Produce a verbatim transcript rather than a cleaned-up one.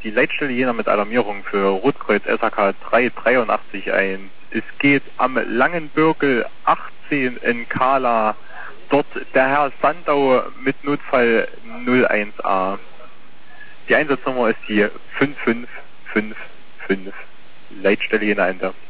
die Leitstelle Jena mit Alarmierung für Rotkreuz S H K drei dreiundachtzig ein. Es geht am Langenbürgel achtzehn in Kala. Dort der Herr Sandau mit Notfall null eins a. Die Einsatznummer ist die fünf fünf fünf fünf. Leitstelle Jena Ende.